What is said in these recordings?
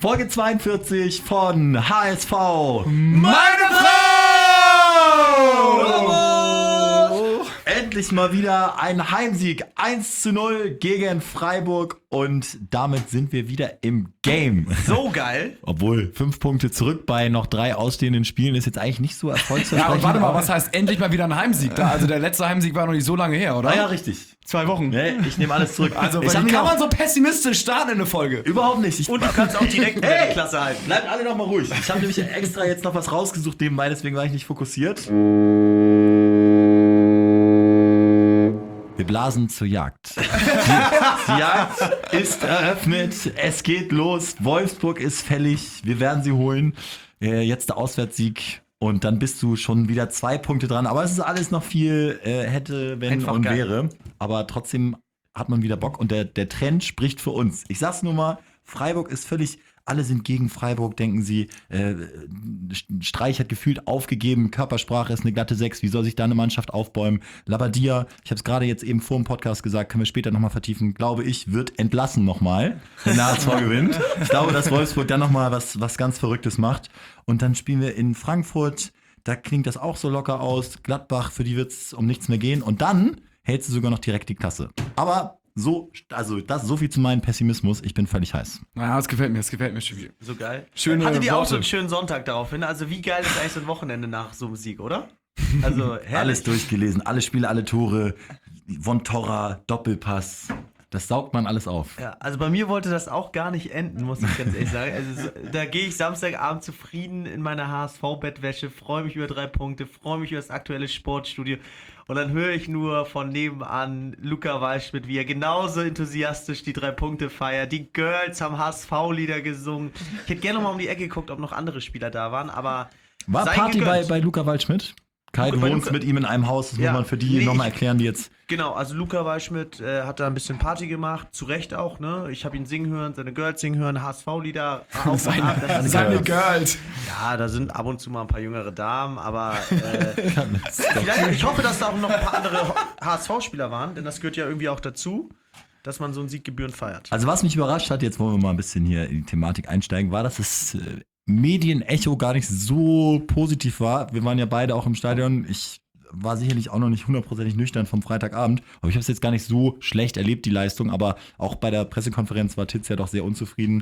Folge 42 von HSV. Meine Frau! Endlich mal wieder ein Heimsieg. 1:0 gegen Freiburg. Und damit sind wir wieder im Game. So geil. Obwohl 5 Punkte zurück bei noch 3 ausstehenden Spielen ist jetzt eigentlich nicht so erfolgsversprechend. Ja, und warte mal, was heißt endlich mal wieder ein Heimsieg? Also der letzte Heimsieg war noch nicht so lange her, oder? Ah ja, richtig. 2 Wochen. Nee, ich nehme alles zurück. Also ich wie kann man so pessimistisch starten in eine Folge? Überhaupt nicht. Und du kannst auch direkt wieder Hey! die Klasse halten. Bleibt alle noch mal ruhig. Ich habe nämlich extra jetzt noch was rausgesucht nebenbei, deswegen war ich nicht fokussiert. Wir blasen zur Jagd. Die Jagd ist eröffnet. Es geht los. Wolfsburg ist fällig. Wir werden sie holen. Jetzt der Auswärtssieg. Und dann bist du schon wieder 2 Punkte dran. Aber es ist alles noch viel hätte, wenn Einfach und geil. wäre. Aber trotzdem hat man wieder Bock. Und der Trend spricht für uns. Ich sag's nur mal, Freiburg ist völlig... Alle sind gegen Freiburg, denken sie. Streich hat gefühlt aufgegeben. Körpersprache ist eine glatte 6. Wie soll sich da eine Mannschaft aufbäumen? Labadia, ich habe es gerade jetzt eben vor dem Podcast gesagt, können wir später nochmal vertiefen, glaube ich, wird entlassen nochmal, wenn der HSV gewinnt. Ich glaube, dass Wolfsburg dann nochmal was ganz Verrücktes macht. Und dann spielen wir in Frankfurt. Da klingt das auch so locker aus. Gladbach, für die wird es um nichts mehr gehen. Und dann hältst du sogar noch direkt die Klasse. Aber so viel zu meinem Pessimismus. Ich bin völlig heiß. Ja, es gefällt mir Stevie. So geil. Schöne Hattet ihr auch Worte. so einen schönen Sonntag daraufhin? Also wie geil ist eigentlich so ein Wochenende nach so einem Sieg, oder? Also herrlich. Alles durchgelesen, alle Spiele, alle Tore. Von Torra, Doppelpass. Das saugt man alles auf. Ja, also bei mir wollte das auch gar nicht enden, muss ich ganz ehrlich sagen. Also da gehe ich Samstagabend zufrieden in meiner HSV-Bettwäsche, freue mich über 3 Punkte, freue mich über das aktuelle Sportstudio. Und dann höre ich nur von nebenan Luca Waldschmidt, wie er genauso enthusiastisch die 3 Punkte feiert. Die Girls haben HSV-Lieder gesungen. Ich hätte gerne noch mal um die Ecke geguckt, ob noch andere Spieler da waren, aber War sei Party gegönnt. bei Luca Waldschmidt? Kai, du Bei wohnst Luca- mit ihm in einem Haus, das Ja, muss man für die nee, nochmal erklären, die jetzt... Genau, also Luca Waldschmidt hat da ein bisschen Party gemacht, zu Recht auch, ne? Ich habe ihn singen hören, seine Girls singen hören, HSV-Lieder auf und ab. Das ist Seine Girls. Ja, da sind ab und zu mal ein paar jüngere Damen, aber vielleicht, ich hoffe, dass da auch noch ein paar andere HSV-Spieler waren, denn das gehört ja irgendwie auch dazu, dass man so einen Sieg gebührend feiert. Also was mich überrascht hat, jetzt wollen wir mal ein bisschen hier in die Thematik einsteigen, war, dass das Medienecho gar nicht so positiv war. Wir waren ja beide auch im Stadion. Ich war sicherlich auch noch nicht 100% nüchtern vom Freitagabend, aber ich habe es jetzt gar nicht so schlecht erlebt, die Leistung, aber auch bei der Pressekonferenz war Titz ja doch sehr unzufrieden.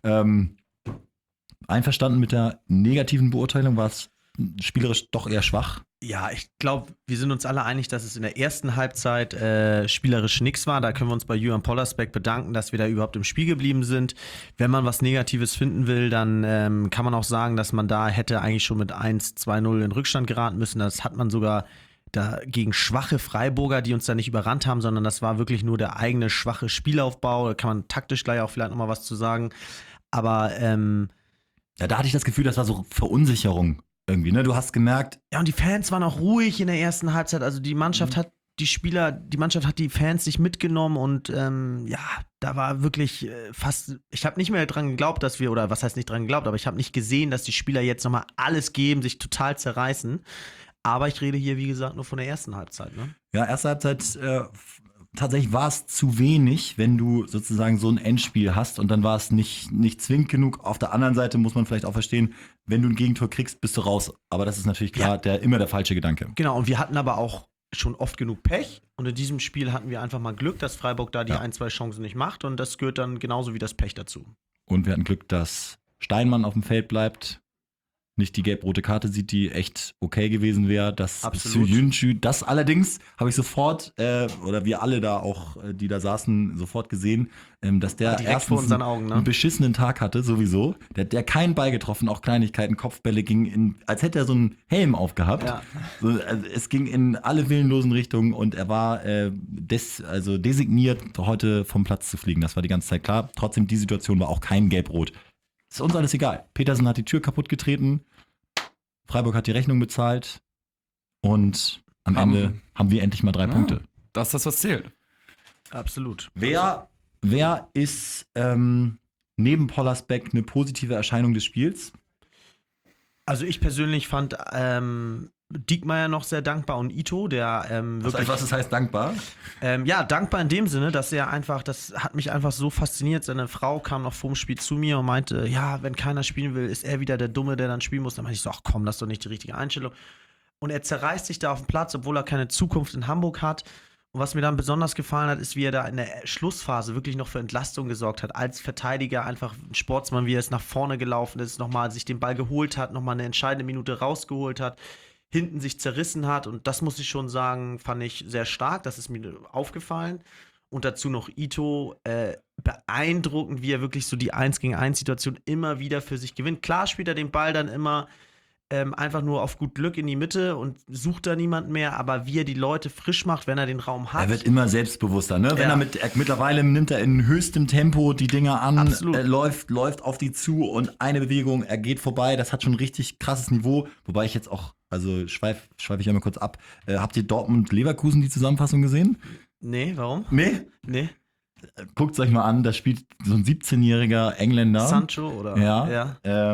Einverstanden mit der negativen Beurteilung, war es spielerisch doch eher schwach. Ja, ich glaube, wir sind uns alle einig, dass es in der ersten Halbzeit spielerisch nix war. Da können wir uns bei Julian Pollersbeck bedanken, dass wir da überhaupt im Spiel geblieben sind. Wenn man was Negatives finden will, dann kann man auch sagen, dass man da hätte eigentlich schon mit 1-2-0 in Rückstand geraten müssen. Das hat man sogar da gegen schwache Freiburger, die uns da nicht überrannt haben, sondern das war wirklich nur der eigene schwache Spielaufbau. Da kann man taktisch gleich auch vielleicht nochmal was zu sagen. Aber Ja, da hatte ich das Gefühl, das war so Verunsicherung irgendwie, ne? Du hast gemerkt, ja, und die Fans waren auch ruhig in der ersten Halbzeit. Also die Mannschaft hat die Mannschaft hat die Fans sich mitgenommen und ja, da war wirklich fast, ich habe nicht mehr dran geglaubt, dass wir, oder was heißt nicht dran geglaubt, aber ich habe nicht gesehen, dass die Spieler jetzt nochmal alles geben, sich total zerreißen. Aber ich rede hier, wie gesagt, nur von der ersten Halbzeit, ne? ja, erste Halbzeit tatsächlich war es zu wenig, wenn du sozusagen so ein Endspiel hast und dann war es nicht zwingend genug. Auf der anderen Seite muss man vielleicht auch verstehen, wenn du ein Gegentor kriegst, bist du raus. Aber das ist natürlich klar, immer der falsche Gedanke. Genau, und wir hatten aber auch schon oft genug Pech und in diesem Spiel hatten wir einfach mal Glück, dass Freiburg da die 1-2 Chancen nicht macht und das gehört dann genauso wie das Pech dazu. Und wir hatten Glück, dass Steinmann auf dem Feld bleibt, nicht die gelb-rote Karte sieht, die echt okay gewesen wäre. Das Absolut. Söyüncü, das allerdings habe ich sofort, oder wir alle da auch, die da saßen, sofort gesehen, dass der Direkt erstens vor unseren Augen, ne? einen beschissenen Tag hatte, sowieso. Der keinen Ball getroffen, auch Kleinigkeiten, Kopfbälle gingen als hätte er so einen Helm aufgehabt. Ja. So, also es ging in alle willenlosen Richtungen und er war designiert, heute vom Platz zu fliegen. Das war die ganze Zeit klar. Trotzdem, die Situation war auch kein Gelb-Rot. Ist uns alles egal. Petersen hat die Tür kaputt getreten, Freiburg hat die Rechnung bezahlt und am Ende haben wir endlich mal 3 Punkte. Das ist das, was zählt. Absolut. Wer ist neben Pollersbeck eine positive Erscheinung des Spiels? Also ich persönlich fand Diekmeyer noch sehr dankbar und Ito, der wirklich. Was das heißt, dankbar? Ja, dankbar in dem Sinne, dass er einfach, das hat mich einfach so fasziniert. Seine Frau kam noch vorm Spiel zu mir und meinte, ja, wenn keiner spielen will, ist er wieder der Dumme, der dann spielen muss. Dann meinte ich so, ach komm, das ist doch nicht die richtige Einstellung. Und er zerreißt sich da auf dem Platz, obwohl er keine Zukunft in Hamburg hat. Und was mir dann besonders gefallen hat, ist, wie er da in der Schlussphase wirklich noch für Entlastung gesorgt hat. Als Verteidiger einfach ein Sportsmann, wie er es nach vorne gelaufen ist, nochmal sich den Ball geholt hat, nochmal eine entscheidende Minute rausgeholt hat, hinten sich zerrissen hat. Und das muss ich schon sagen, fand ich sehr stark. Das ist mir aufgefallen. Und dazu noch Ito, beeindruckend, wie er wirklich so die 1-gegen-1-Situation immer wieder für sich gewinnt. Klar spielt er den Ball dann immer einfach nur auf gut Glück in die Mitte und sucht da niemand mehr, aber wie er die Leute frisch macht, wenn er den Raum hat. Er wird immer selbstbewusster, ne? Wenn mittlerweile nimmt er in höchstem Tempo die Dinger an, läuft auf die zu und eine Bewegung, er geht vorbei, das hat schon ein richtig krasses Niveau, wobei ich jetzt auch, also schweife ich einmal kurz ab, habt ihr Dortmund-Leverkusen die Zusammenfassung gesehen? Nee, warum? Nee. Guckt es euch mal an, da spielt so ein 17-jähriger Engländer. Sancho oder? Ja.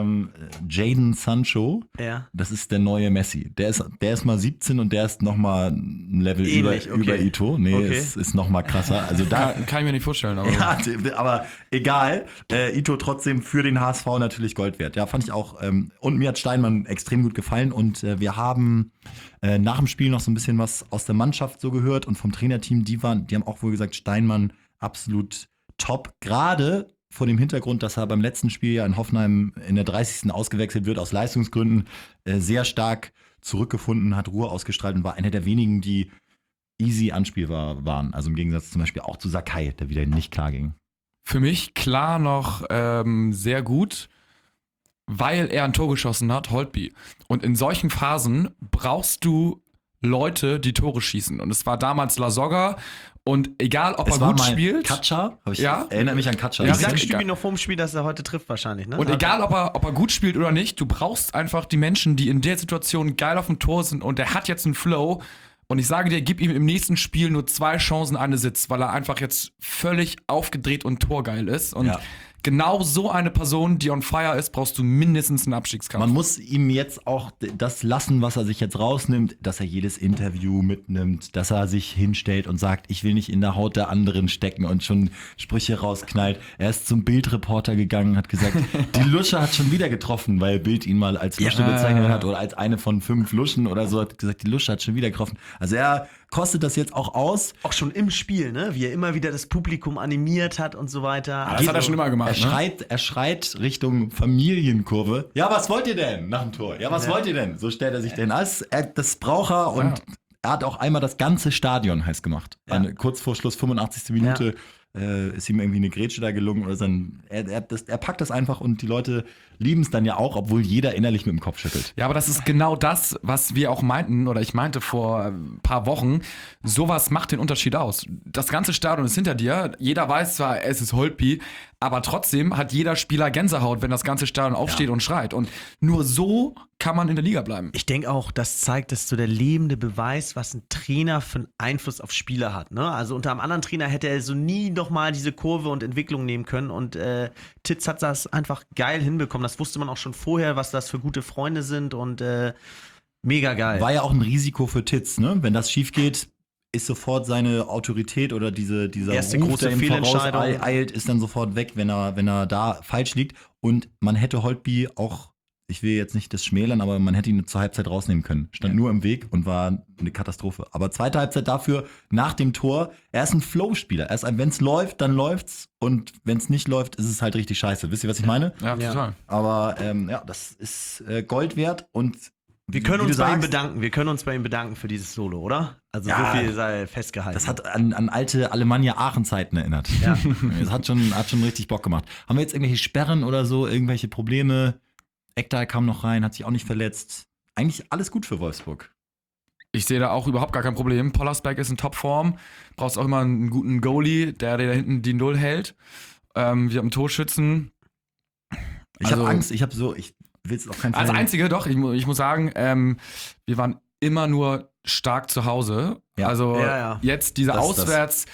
Jadon Sancho. Ja. Das ist der neue Messi. Der ist mal 17 und der ist nochmal ein Level ähnlich, über Ito. Nee, okay. ist nochmal krasser. Also da Kann ich mir nicht vorstellen. Aber ja, aber egal. Ito trotzdem für den HSV natürlich Gold wert. Ja, fand ich auch. Und mir hat Steinmann extrem gut gefallen. Und wir haben nach dem Spiel noch so ein bisschen was aus der Mannschaft so gehört und vom Trainerteam. Die haben auch wohl gesagt, Steinmann absolut top. Gerade vor dem Hintergrund, dass er beim letzten Spiel ja in Hoffenheim in der 30. ausgewechselt wird aus Leistungsgründen, sehr stark zurückgefunden hat, Ruhe ausgestrahlt und war einer der wenigen, die easy anspielbar waren. Also im Gegensatz zum Beispiel auch zu Sakai, der wieder nicht klar ging. für mich klar noch sehr gut, weil er ein Tor geschossen hat, Holtby. Und in solchen Phasen brauchst du Leute, die Tore schießen. Und es war damals Lasogga. Und egal, ob er gut spielt. Katscha, Ja. Erinnert mich an Katscha. Ja, Ich sag richtig. Stübi noch vorm Spiel, dass er heute trifft wahrscheinlich, ne? Und egal, ob er gut spielt oder nicht, du brauchst einfach die Menschen, die in der Situation geil auf dem Tor sind und der hat jetzt einen Flow. Und ich sage dir, gib ihm im nächsten Spiel nur 2 Chancen, eine Sitz, weil er einfach jetzt völlig aufgedreht und torgeil ist. Und genau so eine Person, die on fire ist, brauchst du mindestens einen Abstiegskampf. Man muss ihm jetzt auch das lassen, was er sich jetzt rausnimmt, dass er jedes Interview mitnimmt, dass er sich hinstellt und sagt, ich will nicht in der Haut der anderen stecken und schon Sprüche rausknallt. Er ist zum Bildreporter gegangen, hat gesagt, die Lusche hat schon wieder getroffen, weil Bild ihn mal als Lusche bezeichnet hat oder als eine von 5 Luschen oder so, hat gesagt, die Lusche hat schon wieder getroffen. Also er kostet das jetzt auch aus. Auch schon im Spiel, ne? Wie er immer wieder das Publikum animiert hat und so weiter. Das hat er schon immer gemacht. Er schreit Richtung Familienkurve. Ja, was wollt ihr denn nach dem Tor? Ja, was wollt ihr denn? So stellt er sich denn. Das braucht er und er hat auch einmal das ganze Stadion heiß gemacht. Kurz vor Schluss, 85. Minute, ist ihm irgendwie eine Grätsche da gelungen. Oder er packt das einfach und die Leute lieben es dann ja auch, obwohl jeder innerlich mit dem Kopf schüttelt. Ja, aber das ist genau das, was wir auch meinten, oder ich meinte vor ein paar Wochen, sowas macht den Unterschied aus. Das ganze Stadion ist hinter dir, jeder weiß zwar, es ist Holtby, aber trotzdem hat jeder Spieler Gänsehaut, wenn das ganze Stadion aufsteht und schreit. Und nur so kann man in der Liga bleiben. Ich denke auch, das zeigt, dass so der lebende Beweis, was ein Trainer für einen Einfluss auf Spieler hat. Ne? Also unter einem anderen Trainer hätte er so nie nochmal diese Kurve und Entwicklung nehmen können. Und Titz hat das einfach geil hinbekommen. Das wusste man auch schon vorher, was das für gute Freunde sind und mega geil. War ja auch ein Risiko für Titz, ne? Wenn das schief geht, ist sofort seine Autorität oder dieser erste Ruf, große der ihm Fehlentscheidung eilt, ist dann sofort weg, wenn er da falsch liegt. Und man hätte Holtby auch, ich will jetzt nicht das schmälern, aber man hätte ihn zur Halbzeit rausnehmen können. Stand nur im Weg und war eine Katastrophe. Aber zweite Halbzeit dafür, nach dem Tor, er ist ein Flow-Spieler. Wenn es läuft, dann läuft's. Und wenn es nicht läuft, ist es halt richtig scheiße. Wisst ihr, was ich meine? Ja, total. Aber das ist Gold wert und wir können uns bei ihm bedanken. Wir können uns bei ihm bedanken für dieses Solo, oder? Also so viel sei festgehalten. Das hat an alte Alemannia Aachen-Zeiten erinnert. Ja. Das hat schon richtig Bock gemacht. Haben wir jetzt irgendwelche Sperren oder so, irgendwelche Probleme? Ekdal kam noch rein, hat sich auch nicht verletzt. Eigentlich alles gut für Wolfsburg. Ich sehe da auch überhaupt gar kein Problem. Pollersbeck ist in Topform. Brauchst auch immer einen guten Goalie, der da hinten die Null hält. Wir haben Torschützen. Ich habe Angst, ich will es auf keinen Fall. Als Einzige, doch, ich muss sagen, wir waren immer nur stark zu Hause. Ja. Also jetzt diese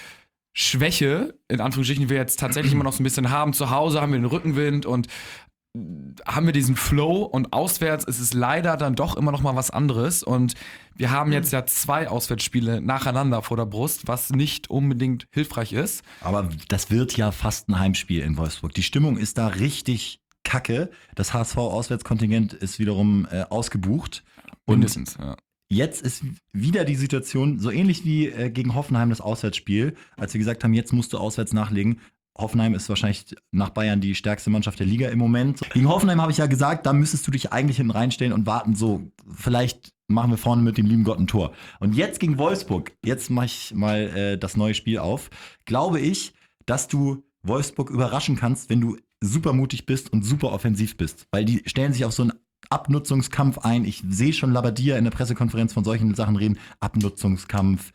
Auswärtsschwäche, in Anführungsstrichen, die wir jetzt tatsächlich immer noch so ein bisschen haben. Zu Hause haben wir den Rückenwind und haben wir diesen Flow und auswärts ist es leider dann doch immer noch mal was anderes und wir haben jetzt ja 2 Auswärtsspiele nacheinander vor der Brust, was nicht unbedingt hilfreich ist. Aber das wird ja fast ein Heimspiel in Wolfsburg. Die Stimmung ist da richtig kacke. Das HSV-Auswärtskontingent ist wiederum ausgebucht. Und Mindestens, ja. jetzt ist wieder die Situation, so ähnlich wie gegen Hoffenheim das Auswärtsspiel, als wir gesagt haben, jetzt musst du auswärts nachlegen. Hoffenheim ist wahrscheinlich nach Bayern die stärkste Mannschaft der Liga im Moment. Gegen Hoffenheim habe ich ja gesagt, da müsstest du dich eigentlich hinten reinstellen und warten, so vielleicht machen wir vorne mit dem lieben Gott ein Tor. Und jetzt gegen Wolfsburg, jetzt mache ich mal das neue Spiel auf, glaube ich, dass du Wolfsburg überraschen kannst, wenn du super mutig bist und super offensiv bist. Weil die stellen sich auf so einen Abnutzungskampf ein. Ich sehe schon Labbadia in der Pressekonferenz von solchen Sachen reden. Abnutzungskampf.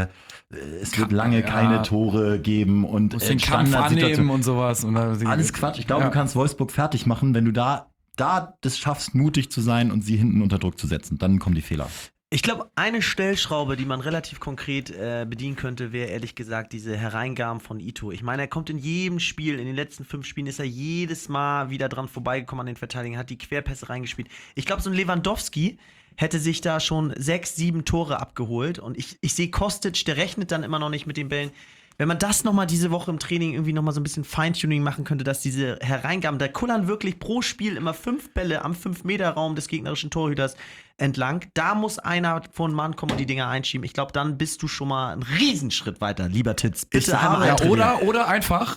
Es wird lange keine Tore geben und Muss den Kampf annehmen und sowas. Und alles Quatsch. Ich glaube, du kannst Wolfsburg fertig machen, wenn du da das schaffst, mutig zu sein und sie hinten unter Druck zu setzen. Dann kommen die Fehler. Ich glaube, eine Stellschraube, die man relativ konkret bedienen könnte, wäre ehrlich gesagt diese Hereingaben von Ito. Ich meine, er kommt in jedem Spiel, in den letzten 5 Spielen ist er jedes Mal wieder dran vorbeigekommen an den Verteidigern, hat die Querpässe reingespielt. Ich glaube, so ein Lewandowski hätte sich da schon 6, 7 Tore abgeholt und ich sehe Kostic, der rechnet dann immer noch nicht mit den Bällen. Wenn man das nochmal diese Woche im Training irgendwie nochmal so ein bisschen Feintuning machen könnte, dass diese Hereingaben, da kullern wirklich pro Spiel immer 5 Bälle am 5-Meter-Raum des gegnerischen Torhüters entlang. Da muss einer vor den Mann kommen und die Dinger einschieben. Ich glaube, dann bist du schon mal einen Riesenschritt weiter, lieber Titz. Bitte einmal oder einfach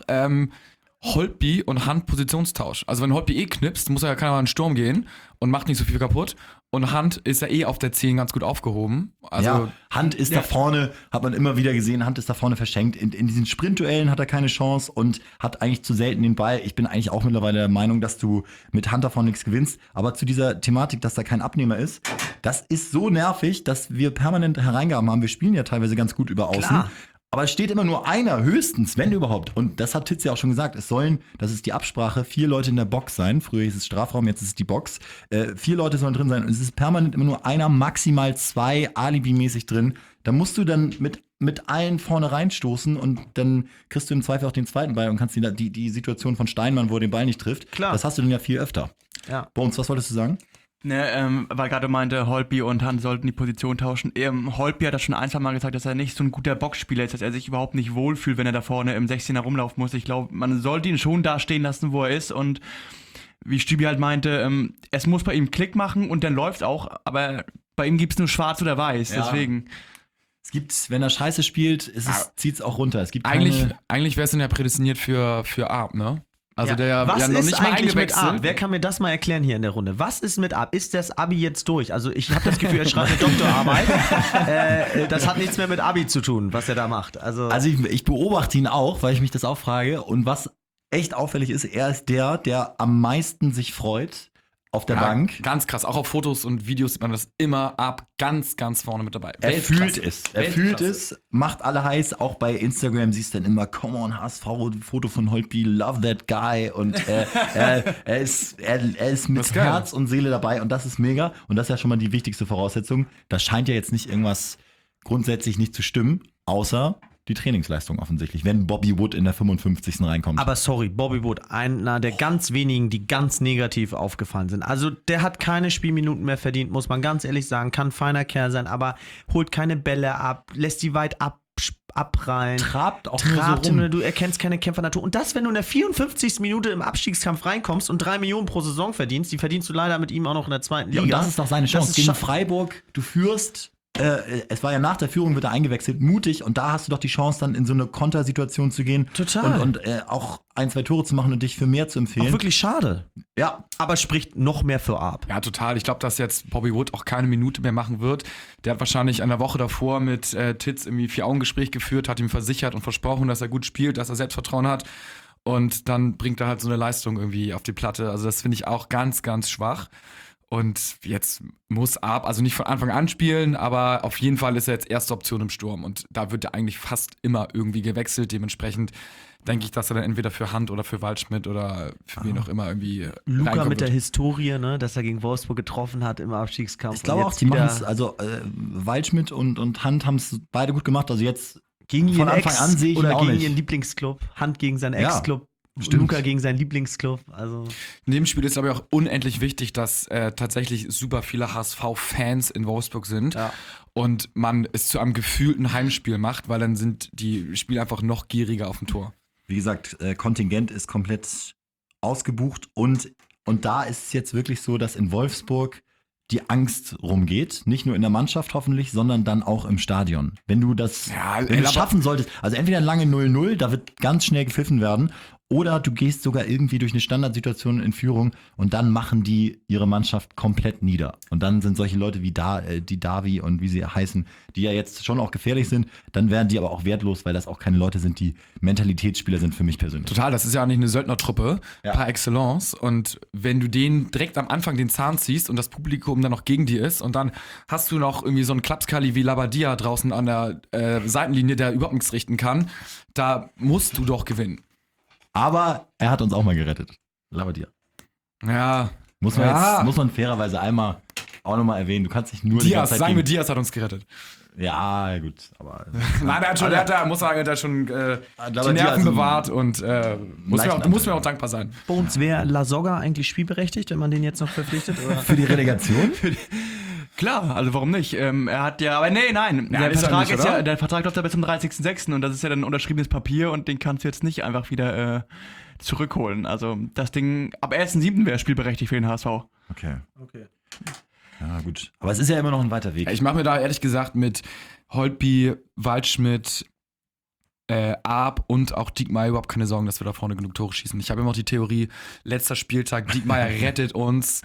Holtby und Hand Positionstausch. Also wenn Holtby knipst, muss ja keiner mal in den Sturm gehen und macht nicht so viel kaputt. Und Hand ist ja auf der 10 ganz gut aufgehoben. Also ja, Hand ist da vorne, hat man immer wieder gesehen, Hand ist da vorne verschenkt. In diesen Sprintduellen hat er keine Chance und hat eigentlich zu selten den Ball. Ich bin eigentlich auch mittlerweile der Meinung, dass du mit Hand davon nichts gewinnst. Aber zu dieser Thematik, dass da kein Abnehmer ist, das ist so nervig, dass wir permanent Hereingaben haben. Wir spielen ja teilweise ganz gut über Außen. Klar. Aber es steht immer nur einer, höchstens, wenn überhaupt. Und das hat Titz ja auch schon gesagt. Es sollen, das ist die Absprache, 4 Leute in der Box sein. Früher hieß es Strafraum, jetzt ist es die Box. 4 Leute sollen drin sein. Und es ist permanent immer nur einer, maximal 2 alibimäßig drin. Da musst du dann mit allen vorne reinstoßen und dann kriegst du im Zweifel auch den zweiten Ball und kannst die Situation von Steinmann, wo er den Ball nicht trifft. Klar. Das hast du dann ja viel öfter. Ja. Bones, was wolltest du sagen? Ne, weil gerade meinte, Holtby und Hand sollten die Position tauschen. Holtby hat das schon ein, zwei Mal gesagt, dass er nicht so ein guter Boxspieler ist, dass er sich überhaupt nicht wohlfühlt, wenn er da vorne im 16er rumlaufen muss. Ich glaube, man sollte ihn schon da stehen lassen, wo er ist. Und wie Stübi halt meinte, es muss bei ihm Klick machen und dann läuft auch, aber bei ihm gibt es nur schwarz oder weiß, Ja. deswegen. Es gibt, wenn er Scheiße spielt, zieht es auch runter. Es gibt eigentlich wäre es dann ja prädestiniert für Arp, ne? Also der Was ja noch ist nicht mal eigentlich mit eingewechselt. Ab? Wer kann mir das mal erklären hier in der Runde? Was ist mit Ab? Ist das Abi jetzt durch? Also ich habe das Gefühl, er schreibt eine Doktorarbeit. Das hat nichts mehr mit Abi zu tun, was er da macht. Also ich beobachte ihn auch, weil ich mich das auch frage. Und was echt auffällig ist, er ist der am meisten sich freut auf der Bank. Ganz krass. Auch auf Fotos und Videos sieht man das immer Ab ganz, ganz vorne mit dabei. Er fühlt es. Er Weltklasse. fühlt es, macht alle heiß. Auch bei Instagram siehst du dann immer, come on, HSV, Foto von Holtby, love that guy. Und er ist mit Das ist geil. Herz und Seele dabei. Und das ist mega. Und das ist ja schon mal die wichtigste Voraussetzung. Da scheint ja jetzt nicht irgendwas grundsätzlich nicht zu stimmen, außer die Trainingsleistung offensichtlich, wenn Bobby Wood in der 55. reinkommt. aber sorry, Bobby Wood, einer der ganz wenigen, die ganz negativ aufgefallen sind. Also der hat keine Spielminuten mehr verdient, muss man ganz ehrlich sagen. Kann ein feiner Kerl sein, aber holt keine Bälle ab, lässt die weit abprallen. trabt auch nur so rum. Du erkennst keine Kämpfernatur. Und das, wenn du in der 54. Minute im Abstiegskampf reinkommst und 3 Millionen pro Saison verdienst, die verdienst du leider mit ihm auch noch in der 2. Liga. Ja, und das ist doch seine Das Chance. ist Gegen Freiburg, du führst, es war ja nach der Führung, wird er eingewechselt, mutig, und da hast du doch die Chance, dann in so eine Kontersituation zu gehen. Total. Und auch 1, 2 Tore zu machen und dich für mehr zu Auch empfehlen. wirklich schade. Ja, Aber spricht noch mehr für Ab. Ja, total. Ich glaube, dass jetzt Bobby Wood auch keine Minute mehr machen wird. Der hat wahrscheinlich eine Woche davor mit Titz irgendwie 4-Augen-Gespräch geführt, hat ihm versichert und versprochen, dass er gut spielt, dass er Selbstvertrauen hat. Und dann bringt er halt so eine Leistung irgendwie auf die Platte. Also das finde ich auch ganz, ganz schwach. Und jetzt muss Ab, also nicht von Anfang an spielen, aber auf jeden Fall ist er jetzt erste Option im Sturm. Und da wird er eigentlich fast immer irgendwie gewechselt. Dementsprechend denke ich, dass er dann entweder für Hand oder für Waldschmidt oder für wen auch immer irgendwie Luca reinkommen mit der wird. Historie, ne, dass er gegen Wolfsburg getroffen hat im Abstiegskampf. ich glaube Und auch, jetzt die wieder machen es, also Waldschmidt und Hand haben es beide gut gemacht. Also jetzt gegen von ihren Anfang Ex an sehe ich ihn oder auch gegen nicht. ihren Lieblingsclub, Hand gegen seinen Ja. Ex-Club. Stimmt. Luca gegen seinen Lieblingsclub. Also In dem Spiel ist aber auch unendlich wichtig, dass tatsächlich super viele HSV-Fans in Wolfsburg sind Ja. und man es zu einem gefühlten Heimspiel macht, weil dann sind die Spieler einfach noch gieriger auf dem Tor. Wie gesagt, Kontingent ist komplett ausgebucht und da ist es jetzt wirklich so, dass in Wolfsburg die Angst rumgeht. Nicht nur in der Mannschaft hoffentlich, sondern dann auch im Stadion. Wenn du das Ja, wenn du aber- schaffen solltest, also entweder ein lange 0-0, da wird ganz schnell gepfiffen werden, oder du gehst sogar irgendwie durch eine Standardsituation in Führung und dann machen die ihre Mannschaft komplett nieder. Und dann sind solche Leute wie die Davi und wie sie heißen, die ja jetzt schon auch gefährlich sind, dann werden die aber auch wertlos, weil das auch keine Leute sind, die Mentalitätsspieler sind für mich persönlich. Total, das ist ja nicht eine Söldnertruppe Ja. par excellence. Und wenn du denen direkt am Anfang den Zahn ziehst und das Publikum dann noch gegen dir ist und dann hast du noch irgendwie so einen Klapskali wie Labadia draußen an der Seitenlinie, der überhaupt nichts richten kann, da musst du doch gewinnen. Aber er hat uns auch mal gerettet. Labadia. Ja, Muss man, Ja. jetzt, muss man fairerweise einmal auch nochmal erwähnen. Du kannst dich nur die Diaz, ganze Zeit sagen wir, gegen- Diaz hat uns gerettet. Ja, gut, aber Nein, muss sagen, er hat schon die Labadia Nerven ist ein bewahrt und muss leichten mir auch Anteil. dankbar sein. bei uns wäre Lasogga eigentlich spielberechtigt, wenn man den jetzt noch verpflichtet? Oder? für die Relegation. Klar, also warum nicht? Er hat ja, aber nein, Ja, der, ist er Vertrag nicht, ist ja, oder? der Vertrag läuft ja bis zum 30.06. und das ist ja dann ein unterschriebenes Papier und den kannst du jetzt nicht einfach wieder zurückholen. Also das Ding, ab 1.07. wäre spielberechtigt für den HSV. Okay, Okay. ja gut. Aber es ist ja immer noch ein weiter Weg. Ich mache mir da ehrlich gesagt mit Holtby, Waldschmidt, Arp und auch Diekmeyer überhaupt keine Sorgen, dass wir da vorne genug Tore schießen. Ich habe immer noch die Theorie, letzter Spieltag, Diekmeyer rettet uns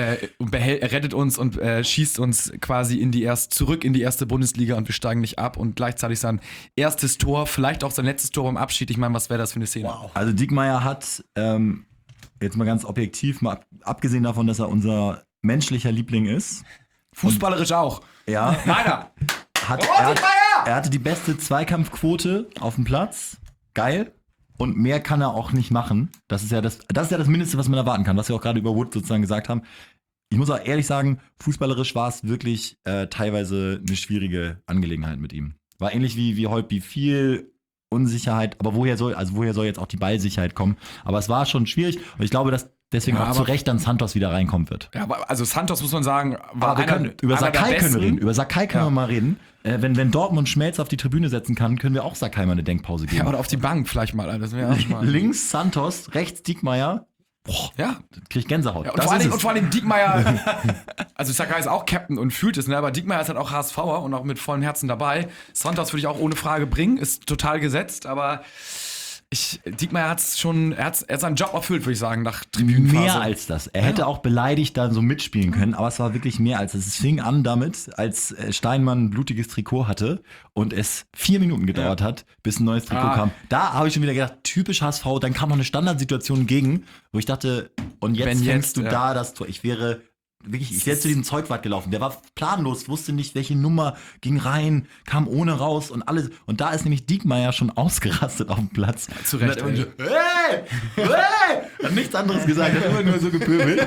und schießt uns quasi zurück in die erste Bundesliga und wir steigen nicht ab und gleichzeitig sein erstes Tor, vielleicht auch sein letztes Tor beim Abschied. Ich meine, was wäre das für eine Szene? Wow. Also Diekmeyer hat, jetzt mal ganz objektiv, mal abgesehen davon, dass er unser menschlicher Liebling ist, Fußballerisch auch. ja, Meiner! er hatte die beste Zweikampfquote auf dem Platz. Geil. Und mehr kann er auch nicht machen. Das ist ja das Mindeste, was man erwarten kann, was wir auch gerade über Wood sozusagen gesagt haben. Ich muss auch ehrlich sagen, fußballerisch war es wirklich teilweise eine schwierige Angelegenheit mit ihm. War ähnlich wie Holtby, viel Unsicherheit, aber woher soll jetzt auch die Ballsicherheit kommen? Aber es war schon schwierig und ich glaube, dass deswegen Ja, auch zu aber- Recht dann Santos wieder reinkommen wird. Ja, aber also Santos muss man sagen, war Aber wir können, über einer der Sakai können wir besten. reden. Über Sakai können Ja. wir mal reden. Wenn Dortmund Schmelz auf die Tribüne setzen kann, können wir auch Sakai mal eine Denkpause geben. Ja, oder auf die Bank vielleicht mal. Das wäre auch mal. Links Santos, rechts Diekmeyer. Ja. Krieg ich Gänsehaut. Ja, und, vor allem Diekmeyer, also Sakai ist auch Captain und fühlt es, ne? Aber Diekmeyer ist halt auch HSVer und auch mit vollem Herzen dabei. Santos würde ich auch ohne Frage bringen, ist total gesetzt, aber Diekmeyer hat seinen Job erfüllt, würde ich sagen, nach Tribünenphase. Mehr als das. Er hätte auch beleidigt dann so mitspielen können, aber es war wirklich mehr als das. Es fing an damit, als Steinmann ein blutiges Trikot hatte und es 4 Minuten gedauert hat, bis ein neues Trikot kam. Da habe ich schon wieder gedacht, typisch HSV, dann kam noch eine Standardsituation gegen, wo ich dachte, und jetzt Wenn fängst jetzt, du da das Tor. Ich wäre zu diesem Zeugwart gelaufen. Der war planlos, wusste nicht, welche Nummer ging rein, kam ohne raus und alles. Und da ist nämlich Diekmeyer schon ausgerastet auf dem Platz. Zu Recht, Und hat immer so, hey! Hat nichts anderes gesagt, hat immer nur so gepöbelt.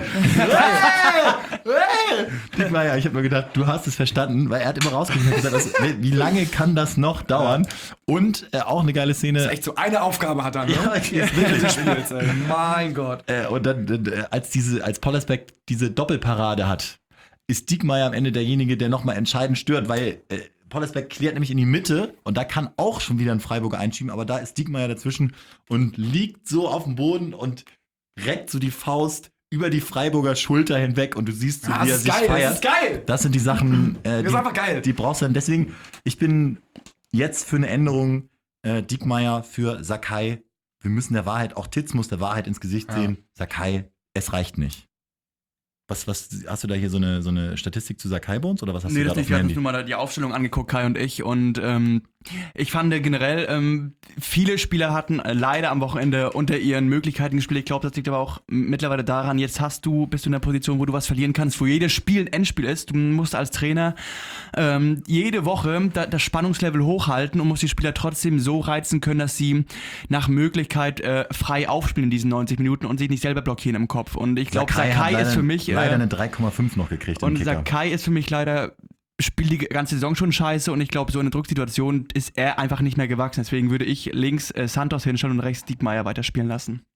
Diekmeyer, ich habe mir gedacht, du hast es verstanden, weil er hat immer rausgekommen und gesagt, wie lange kann das noch dauern? Und auch eine geile Szene. Echt so eine Aufgabe hat er, ne? Ja, jetzt wirklich. Des Spiels, ey. Mein Gott. Und dann, als Pollersbeck diese Doppelparade hat, ist Diekmeyer am Ende derjenige, der nochmal entscheidend stört, weil Pollersbeck klärt nämlich in die Mitte und da kann auch schon wieder ein Freiburger einschieben, aber da ist Diekmeyer dazwischen und liegt so auf dem Boden und reckt so die Faust über die Freiburger Schulter hinweg und du siehst so, Ja, wie er das ist sich geil, feiert. das ist geil. Das sind die Sachen, ist einfach geil. die brauchst du dann. Deswegen, ich bin jetzt für eine Änderung Diekmeyer für Sakai. Wir müssen der Wahrheit, auch Titz muss der Wahrheit ins Gesicht sehen. Sakai, es reicht nicht. Was hast du da hier so eine Statistik zu Sakai bei uns oder was hast Nee, du das gerade nicht. auf Wir dem hatten uns Handy? nur mal die Aufstellung angeguckt, Kai und ich. Und ich fand generell, viele Spieler hatten leider am Wochenende unter ihren Möglichkeiten gespielt. Ich glaube, das liegt aber auch mittlerweile daran, jetzt bist du in der Position, wo du was verlieren kannst, wo jedes Spiel ein Endspiel ist. Du musst als Trainer jede Woche das Spannungslevel hochhalten und musst die Spieler trotzdem so reizen können, dass sie nach Möglichkeit frei aufspielen in diesen 90 Minuten und sich nicht selber blockieren im Kopf. Und ich glaube, hat Sakai leider, ist für mich... leider eine 3,5 noch gekriegt im Und Kicker. Sakai ist für mich leider, spielt die ganze Saison schon scheiße und ich glaube, so in einer Drucksituation ist er einfach nicht mehr gewachsen. Deswegen würde ich links Santos hinstellen und rechts Diekmeyer weiterspielen lassen.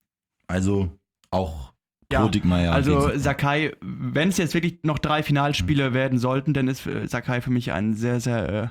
Also auch Ja, pro Dickmeyer. also Sakai, wenn es jetzt wirklich noch 3 Finalspiele werden sollten, dann ist Sakai für mich ein sehr, sehr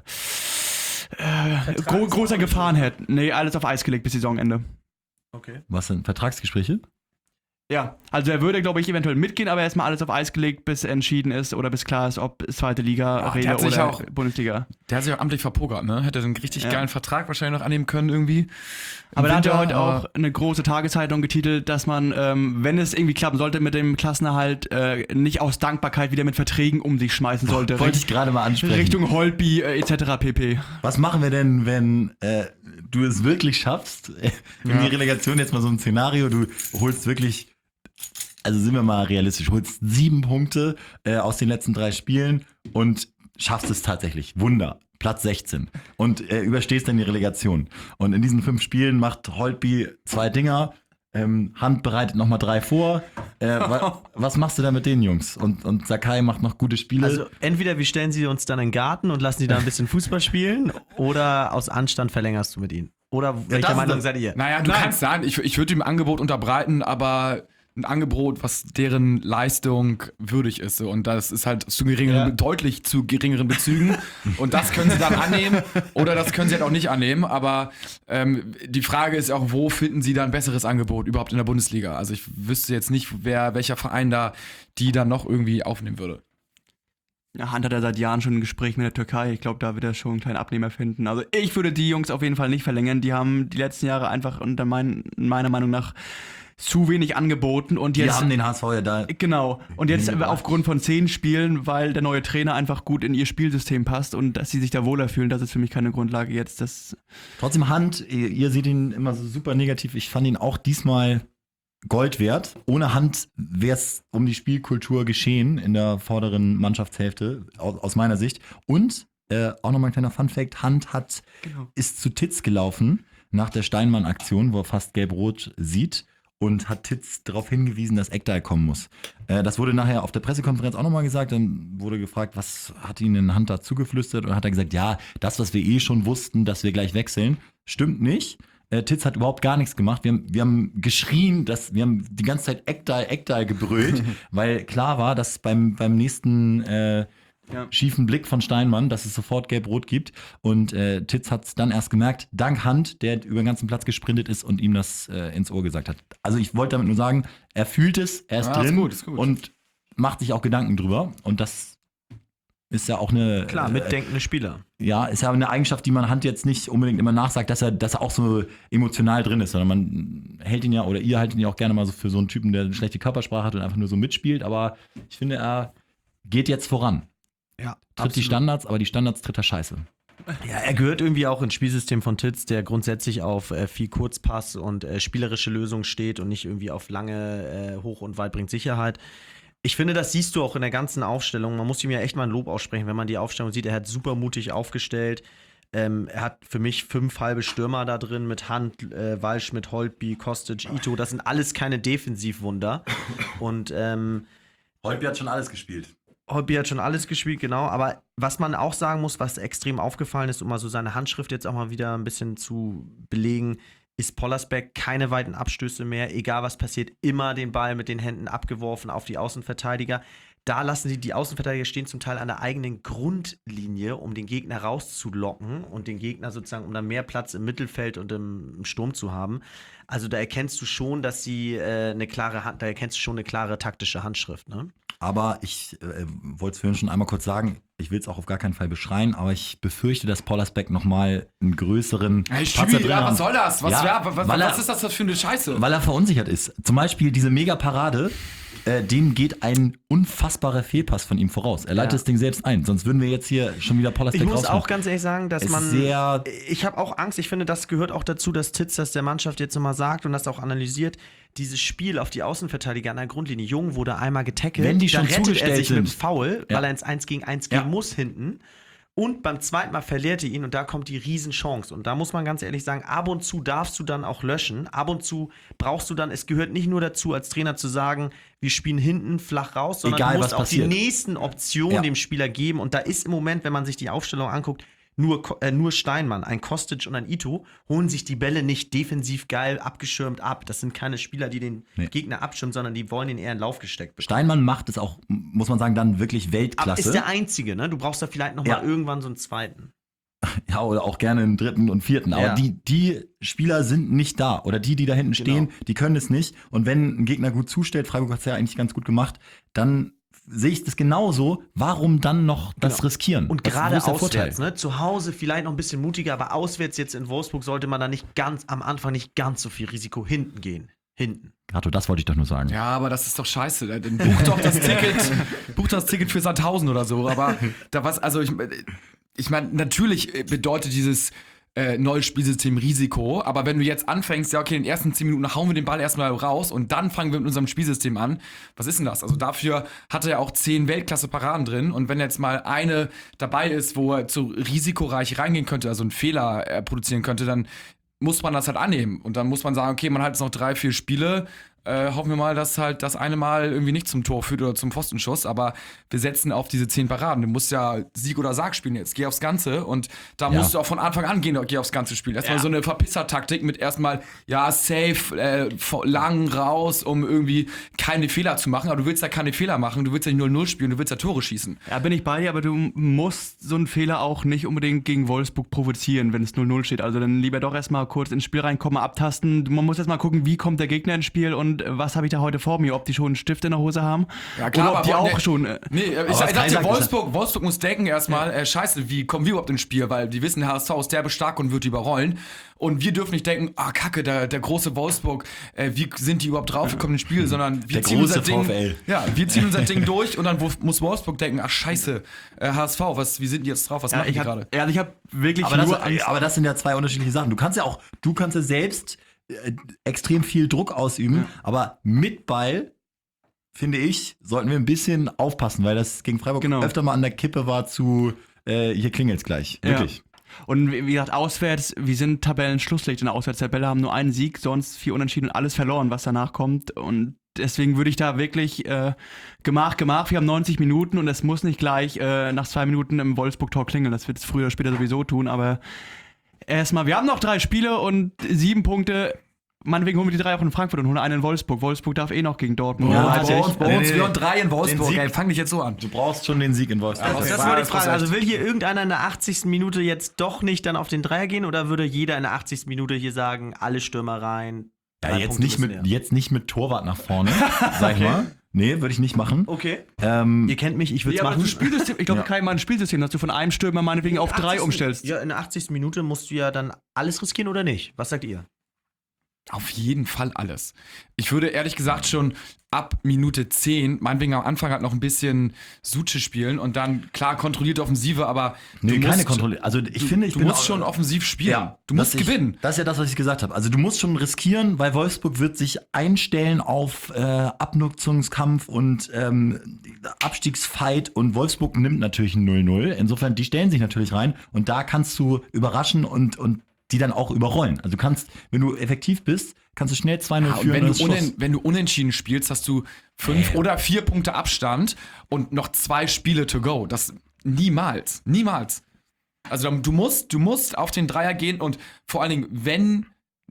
großer Gefahrenherd. Nee, alles auf Eis gelegt bis Saisonende. Okay. Was sind Vertragsgespräche? Ja, also er würde, glaube ich, eventuell mitgehen, aber erstmal alles auf Eis gelegt, bis entschieden ist oder bis klar ist, ob zweite Liga, der Rede hat sich oder auch- Bundesliga. Der hat sich auch amtlich verpokert, ne? Hätte einen richtig Ja. geilen Vertrag wahrscheinlich noch annehmen können irgendwie. Aber da hat er heute aber- auch eine große Tageszeitung getitelt, dass man, wenn es irgendwie klappen sollte mit dem Klassenerhalt, nicht aus Dankbarkeit wieder mit Verträgen um sich schmeißen sollte. Wollte ich gerade mal ansprechen. Richtung Holtby etc. pp. Was machen wir denn, wenn du es wirklich schaffst, in die Relegation jetzt mal so ein Szenario, du holst wirklich, also sind wir mal realistisch, holst 7 Punkte aus den letzten 3 Spielen und schaffst es tatsächlich. Wunder. Platz 16. Und überstehst dann die Relegation. Und in diesen 5 Spielen macht Holtby 2 Dinger, Hand bereitet nochmal 3 vor. Was machst du da mit den Jungs? Und Sakai macht noch gute Spiele. Also entweder wir stellen sie uns dann in den Garten und lassen sie da ein bisschen Fußball spielen oder aus Anstand verlängerst du mit ihnen. Oder welcher das ist Meinung doch- seid ihr? Naja, du kannst sagen, ich würde ihm ein Angebot unterbreiten, aber ein Angebot, was deren Leistung würdig ist. So. Und das ist halt deutlich zu geringeren Bezügen. Und das können sie dann annehmen oder das können sie halt auch nicht annehmen. Aber die Frage ist auch, wo finden sie da ein besseres Angebot überhaupt in der Bundesliga? Also ich wüsste jetzt nicht, welcher Verein da die dann noch irgendwie aufnehmen würde. Ja, Hand hat ja seit Jahren schon ein Gespräch mit der Türkei. Ich glaube, da wird er schon einen kleinen Abnehmer finden. Also ich würde die Jungs auf jeden Fall nicht verlängern. Die haben die letzten Jahre einfach meiner Meinung nach zu wenig angeboten. Und wir jetzt haben den HSV ja da. genau. Und jetzt hingebracht. aufgrund von 10 Spielen, weil der neue Trainer einfach gut in ihr Spielsystem passt und dass sie sich da wohler fühlen, das ist für mich keine Grundlage jetzt. Das Trotzdem Hand, ihr seht ihn immer so super negativ. Ich fand ihn auch diesmal Gold wert. Ohne Hand wäre es um die Spielkultur geschehen in der vorderen Mannschaftshälfte, aus meiner Sicht. Und auch nochmal ein kleiner Funfact: Hand ist zu Titz gelaufen nach der Steinmann-Aktion, wo er fast gelb-rot sieht. Und hat Titz darauf hingewiesen, dass Ekdal kommen muss. Das wurde nachher auf der Pressekonferenz auch nochmal gesagt. Dann wurde gefragt, was hat ihnen Hand dazu geflüstert? Und hat er gesagt, ja, das, was wir eh schon wussten, dass wir gleich wechseln, stimmt nicht. Titz hat überhaupt gar nichts gemacht. Wir haben geschrien, wir haben die ganze Zeit Ekdal gebrüllt, weil klar war, dass beim nächsten schiefen Blick von Steinmann, dass es sofort gelb-rot gibt. Und Titz hat es dann erst gemerkt, dank Hand, der über den ganzen Platz gesprintet ist und ihm das ins Ohr gesagt hat. Also ich wollte damit nur sagen, er fühlt es, er ist drin ist gut. und macht sich auch Gedanken drüber. Und das ist ja auch eine Klar, mitdenkende Spieler. ja, ist ja eine Eigenschaft, die man Hand jetzt nicht unbedingt immer nachsagt, dass er auch so emotional drin ist, sondern man hält ihn ja, oder ihr haltet ihn ja auch gerne mal so für so einen Typen, der eine schlechte Körpersprache hat und einfach nur so mitspielt. Aber ich finde, er geht jetzt voran. Ja, Tritt die Standards, aber die Standards tritt er scheiße. Ja, er gehört irgendwie auch ins Spielsystem von Titz, der grundsätzlich auf viel Kurzpass und spielerische Lösungen steht und nicht irgendwie auf lange hoch und weit bringt Sicherheit. Ich finde, das siehst du auch in der ganzen Aufstellung. Man muss ihm ja echt mal ein Lob aussprechen, wenn man die Aufstellung sieht. Er hat super mutig aufgestellt. Er hat für mich 5 halbe Stürmer da drin mit Hand, Waldschmidt, Holtby, Kostic, Ito. Das sind alles keine Defensivwunder. Und Holtby hat schon alles gespielt. Holtby hat schon alles gespielt, genau. Aber was man auch sagen muss, was extrem aufgefallen ist, um mal so seine Handschrift jetzt auch mal wieder ein bisschen zu belegen, ist Pollersbeck keine weiten Abstöße mehr. Egal was passiert, immer den Ball mit den Händen abgeworfen auf die Außenverteidiger. Da lassen sie die Außenverteidiger stehen zum Teil an der eigenen Grundlinie, um den Gegner rauszulocken und den Gegner sozusagen, um dann mehr Platz im Mittelfeld und im Sturm zu haben. Also da erkennst du schon, dass sie eine klare taktische Handschrift, ne? Aber ich wollte es vorhin schon einmal kurz sagen, ich will es auch auf gar keinen Fall beschreien, aber ich befürchte, dass Pollersbeck nochmal einen größeren Hey, Patzer Stübi, drin ja, haben. was soll das? Was weil er- ist das für eine Scheiße? Weil er verunsichert ist. Zum Beispiel diese Mega-Parade, dem geht ein unfassbarer Fehlpass von ihm voraus. Er leitet Ja. das Ding selbst ein. Sonst würden wir jetzt hier schon wieder Pollersbeck Ich muss rausholen. auch ganz ehrlich sagen, dass Es man. ist sehr- Ich habe auch Angst. Ich finde, das gehört auch dazu, dass Titz das der Mannschaft jetzt nochmal sagt und das auch analysiert. Dieses Spiel auf die Außenverteidiger an der Grundlinie. Jung wurde einmal getackelt. Wenn die schon dann rettet er zugestellt sich mit dem sind. Foul, Ja. weil er ins 1 gegen 1 Ja. gehen muss hinten. Und beim zweiten Mal verliert er ihn und da kommt die Riesenchance. Und da muss man ganz ehrlich sagen, ab und zu darfst du dann auch löschen. Ab und zu brauchst du dann, es gehört nicht nur dazu, als Trainer zu sagen, wir spielen hinten flach raus, sondern Egal, du musst was auch die passiert. nächsten Optionen Ja. dem Spieler geben. Und da ist im Moment, wenn man sich die Aufstellung anguckt, nur Steinmann, ein Kostic und ein Ito holen sich die Bälle nicht defensiv geil abgeschirmt ab. Das sind keine Spieler, die den Gegner abschirmen, sondern die wollen ihn eher in den Lauf gesteckt bekommen. Steinmann macht es auch, muss man sagen, dann wirklich Weltklasse. Ist der Einzige, ne? Du brauchst da vielleicht noch mal irgendwann so einen zweiten. Ja, oder auch gerne einen dritten und vierten. Aber die Spieler sind nicht da. Oder die da hinten stehen, die können es nicht. Und wenn ein Gegner gut zustellt, Freiburg hat es ja eigentlich ganz gut gemacht, dann sehe ich das genauso. Warum dann noch das riskieren? Und wo gerade ist der auswärts, ne? Zu Hause vielleicht noch ein bisschen mutiger, aber auswärts jetzt in Wolfsburg sollte man da am Anfang nicht ganz so viel Risiko hinten gehen. Gato, das wollte ich doch nur sagen. Ja, aber das ist doch scheiße. Dann buch das Ticket für Sandhausen oder so. Aber ich meine, natürlich bedeutet dieses neues Spielsystem Risiko, aber wenn du jetzt anfängst, ja okay, in den ersten 10 Minuten hauen wir den Ball erstmal raus und dann fangen wir mit unserem Spielsystem an, was ist denn das? Also dafür hat er ja auch 10 Weltklasse-Paraden drin und wenn jetzt mal eine dabei ist, wo er zu risikoreich reingehen könnte, also einen Fehler produzieren könnte, dann muss man das halt annehmen und dann muss man sagen, okay, man hat jetzt noch 3, 4 Spiele, hoffen wir mal, dass halt das eine Mal irgendwie nicht zum Tor führt oder zum Pfostenschuss, aber wir setzen auf diese 10 Paraden. Du musst ja Sieg oder Sarg spielen jetzt. Geh aufs Ganze und da musst du auch von Anfang an gehen, geh aufs Ganze spielen. Erstmal so eine Verpisser-Taktik mit erstmal, safe, lang raus, um irgendwie keine Fehler zu machen, aber du willst ja keine Fehler machen, du willst ja 0-0 spielen, du willst ja Tore schießen. Ja, bin ich bei dir, aber du musst so einen Fehler auch nicht unbedingt gegen Wolfsburg provozieren, wenn es 0-0 steht. Also dann lieber doch erstmal kurz ins Spiel reinkommen, abtasten. Man muss erstmal gucken, wie kommt der Gegner ins Spiel und was habe ich da heute vor mir, ob die schon einen Stift in der Hose haben ja, klar, oder ob die auch schon... ich dachte, Wolfsburg muss denken erstmal, scheiße, wie kommen wir überhaupt ins Spiel, weil die wissen, HSV ist derbe stark und wird die überrollen und wir dürfen nicht denken, kacke, der große Wolfsburg, wie sind die überhaupt drauf, wir kommen ins Spiel, sondern wir ziehen unser Ding durch und dann muss Wolfsburg denken, scheiße, HSV, wie sind die jetzt drauf, was machen die gerade? Ja, ich habe wirklich aber das sind ja 2 unterschiedliche Sachen. Du kannst ja selbst extrem viel Druck ausüben, aber mit Ball, finde ich, sollten wir ein bisschen aufpassen, weil das gegen Freiburg öfter mal an der Kippe war zu hier klingelt's gleich. Wirklich. Ja. Und wie gesagt, auswärts, wir sind Tabellenschlusslicht in der Auswärtstabelle, haben nur einen Sieg, sonst 4 Unentschieden und alles verloren, was danach kommt. Und deswegen würde ich da wirklich Gemach. Wir haben 90 Minuten und es muss nicht gleich nach 2 Minuten im Wolfsburg-Tor klingeln. Das wird es früher oder später sowieso tun, aber erstmal, wir haben noch 3 Spiele und 7 Punkte. Meinetwegen holen wir die 3 auch in Frankfurt und holen einen in Wolfsburg. Wolfsburg darf noch gegen Dortmund. Ja, bei uns, wir haben 3 in Wolfsburg. Ey, fang dich jetzt so an. Du brauchst schon den Sieg in Wolfsburg. Das wollte ich fragen. Also will hier irgendeiner in der 80. Minute jetzt doch nicht dann auf den Dreier gehen oder würde jeder in der 80. Minute hier sagen, alle Stürmer rein? Ja, jetzt nicht mit Torwart nach vorne, sag ich mal. Nee, würde ich nicht machen. Okay. Ihr kennt mich, ich würde es machen. Ich glaube, kein mal ein Spielsystem, dass du von einem Stürmer meinetwegen auf 3 umstellst. Ja, in der 80. Minute musst du ja dann alles riskieren oder nicht? Was sagt ihr? Auf jeden Fall alles. Ich würde ehrlich gesagt schon ab Minute 10, meinetwegen am Anfang halt noch ein bisschen Suche spielen und dann, klar, kontrollierte Offensive, aber keine kontrollierte. Also ich finde, du musst schon offensiv spielen. Ja, du musst gewinnen. Das ist ja das, was ich gesagt habe. Also du musst schon riskieren, weil Wolfsburg wird sich einstellen auf Abnutzungskampf und Abstiegsfight und Wolfsburg nimmt natürlich ein 0-0. Insofern, die stellen sich natürlich rein und da kannst du überraschen und die dann auch überrollen. Also du kannst, wenn du effektiv bist, kannst du schnell 2-0 führen. Wenn du unentschieden spielst, hast du 5 oder 4 Punkte Abstand und noch 2 Spiele to go. Das niemals. Also du musst auf den Dreier gehen und vor allen Dingen, wenn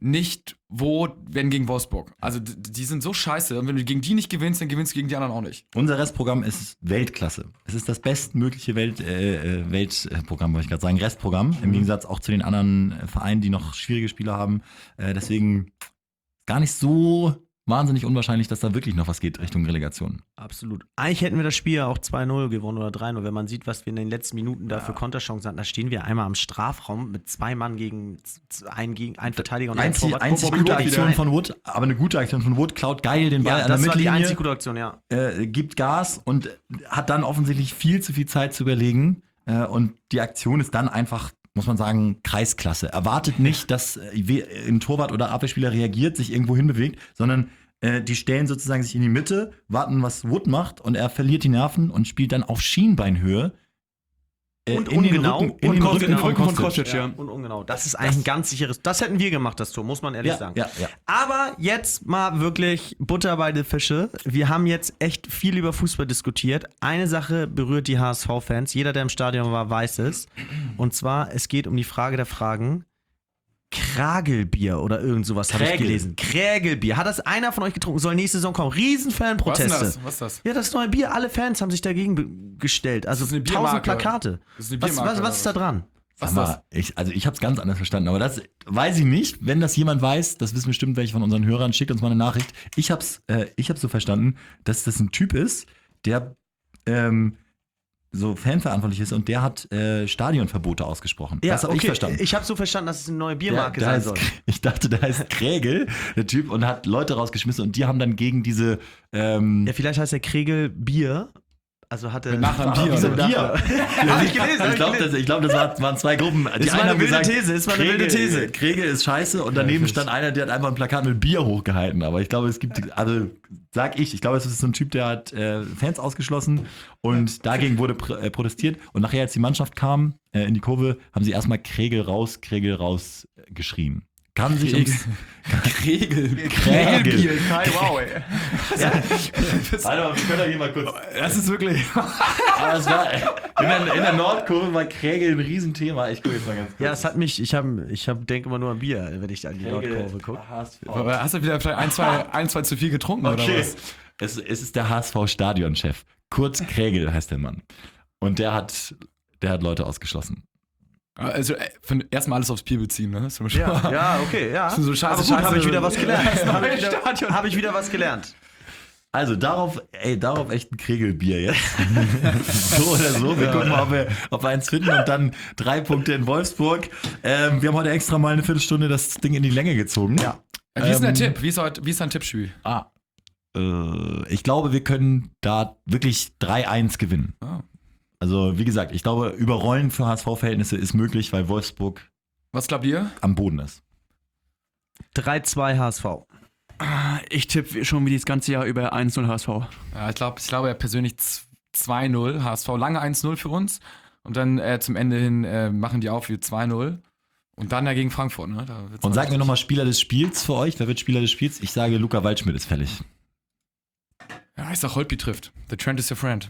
gegen Wolfsburg. Also die sind so scheiße und wenn du gegen die nicht gewinnst, dann gewinnst du gegen die anderen auch nicht. Unser Restprogramm ist Weltklasse. Es ist das bestmögliche Weltprogramm, wollte ich gerade sagen, Restprogramm, im Gegensatz auch zu den anderen Vereinen, die noch schwierige Spieler haben. Deswegen gar nicht so wahnsinnig unwahrscheinlich, dass da wirklich noch was geht Richtung Relegation. Absolut. Eigentlich hätten wir das Spiel ja auch 2-0 gewonnen oder 3-0. Wenn man sieht, was wir in den letzten Minuten da für Konterchancen hatten, da stehen wir einmal am Strafraum mit 2 Mann gegen einen Verteidiger und einen Torwart. Einzig gute Aktion von Wood, aber eine gute Aktion von Wood, klaut geil den Ball an der Mittellinie. Das war die einzige gute Aktion, ja. Gibt Gas und hat dann offensichtlich viel zu viel Zeit zu überlegen. Und die Aktion ist dann einfach, muss man sagen, Kreisklasse. Erwartet nicht, dass ein Torwart oder Abwehrspieler reagiert, sich irgendwo hinbewegt, sondern die stellen sozusagen sich in die Mitte, warten, was Wood macht und er verliert die Nerven und spielt dann auf Schienbeinhöhe Und in den ungenau. Rücken, in den Rücken von Kostic. ja. Und ungenau. Das ist eigentlich ein ganz sicheres. Das hätten wir gemacht, das Tor, muss man ehrlich sagen. Ja. Aber jetzt mal wirklich Butter bei den Fische. Wir haben jetzt echt viel über Fußball diskutiert. Eine Sache berührt die HSV-Fans. Jeder, der im Stadion war, weiß es. Und zwar, es geht um die Frage der Fragen. Kragelbier oder irgend sowas habe ich Krägel. gelesen. Krägelbier. Hat das einer von euch getrunken? Soll nächste Saison kommen. Riesenfanproteste. Was ist das? Ja, das neue Bier. Alle Fans haben sich dagegen gestellt. Also Das ist eine 1000 Biermarke. Plakate. Das ist eine Was, Biermarke, was ist da dran? Was Sag ist mal, ich habe es ganz anders verstanden, aber das weiß ich nicht. Wenn das jemand weiß, das wissen bestimmt welche von unseren Hörern, schickt uns mal eine Nachricht. Ich hab's so verstanden, dass das ein Typ ist, der so fanverantwortlich ist und der hat Stadionverbote ausgesprochen. Ja, das habe ich verstanden. Ich habe so verstanden, dass es eine neue Biermarke Der sein heißt, soll. ich dachte, der heißt Krägel, der Typ, und hat Leute rausgeschmissen und die haben dann gegen diese Ja, vielleicht heißt der Kregel Bier. Also hatte Mit Nachnamen Bier, diese oder? Bier. Hab ich gelesen, Ich glaube, das waren zwei Gruppen. Die war einen eine haben wilde gesagt, These, es war eine wilde These. Kregel ist scheiße und daneben stand einer, der hat einfach ein Plakat mit Bier hochgehalten. Aber ich glaube, es gibt, also ich glaube, es ist so ein Typ, der hat Fans ausgeschlossen und dagegen wurde protestiert. Und nachher, als die Mannschaft kam in die Kurve, haben sie erstmal Kregel raus geschrien. Kann sich ums Kregel. Krägel. Kai, wow, ey. Warte mal, wir können doch hier mal kurz. Das ist wirklich. Aber es war, in der Nordkurve war Krägel ein Riesenthema. Ich gucke jetzt mal ganz kurz. Ja, es hat mich, ich denke immer nur an Bier, wenn ich an die Nordkurve gucke. Aber hast du wieder vielleicht ein, zwei zu viel getrunken oder Okay. was? Es ist der HSV-Stadionchef. Kurz Krägel heißt der Mann. Und der hat Leute ausgeschlossen. Also erstmal alles aufs Bier beziehen, ne? Das ist schon Ja, okay, ja. Das sind so scheiße Aber gut, habe ich Scheiße- wieder was gelernt. Stadion. Habe ich wieder was gelernt. Also darauf echt ein Krägelbier jetzt. So oder so. Wir gucken mal, ob wir eins finden und dann 3 Punkte in Wolfsburg. Wir haben heute extra mal eine Viertelstunde das Ding in die Länge gezogen. Ja. Wie ist denn der Tipp? Wie ist dein Tippspiel? Ich glaube, wir können da wirklich 3-1 gewinnen. Ah. Also, wie gesagt, ich glaube, Überrollen für HSV-Verhältnisse ist möglich, weil Wolfsburg Was glaubt ihr? am Boden ist. 3-2 HSV. Ich tippe schon wie das ganze Jahr über 1-0 HSV. Ja, ich glaube ja persönlich 2-0. HSV lange 1-0 für uns. Und dann zum Ende hin machen die auch wieder 2-0. Und dann dagegen Frankfurt. Ne? Da wird's Und mal sag mir richtig- nochmal Spieler des Spiels für euch. Wer wird Spieler des Spiels? Ich sage, Luca Waldschmidt ist fällig. Ja, ich sag, Holtby trifft. The trend is your friend.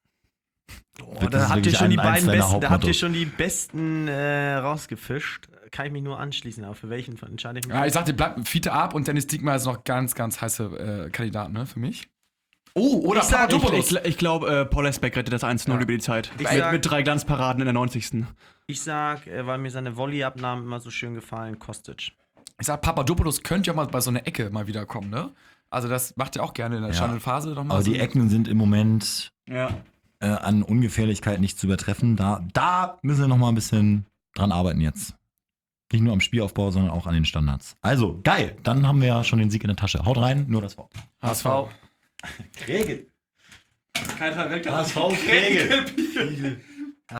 Das Da ist habt ihr wirklich schon die eins beiden deiner besten, da habt ihr Hauptmottos. schon die besten rausgefischt. Kann ich mich nur anschließen, aber für welchen entscheide ich mich? Ja, ich sag dir, bleibt Fiete ab und Dennis Diekmeyer ist noch ganz, ganz heiße Kandidat, ne, für mich. Oh, oder Ich sag- Papadopoulos. Ich glaube, Paul Esbeck rettet das 1-0 Ja. über die Zeit. Ich sag- Mit 3 Glanzparaden in der 90. Ich sag, weil mir seine Volleyabnahmen immer so schön gefallen, Kostic. Ich sag, Papadopoulos könnte ja mal bei so einer Ecke mal wieder kommen, ne? Also das macht er auch gerne in der Ja. Standardphase nochmal. Aber die Ecken sind im Moment Ja. an Ungefährlichkeit nicht zu übertreffen. Da müssen wir noch mal ein bisschen dran arbeiten jetzt. Nicht nur am Spielaufbau, sondern auch an den Standards. Also, geil. Dann haben wir ja schon den Sieg in der Tasche. Haut rein, nur das Wort. HSV. Kregel. Kein Fall weg, HSV Kregel.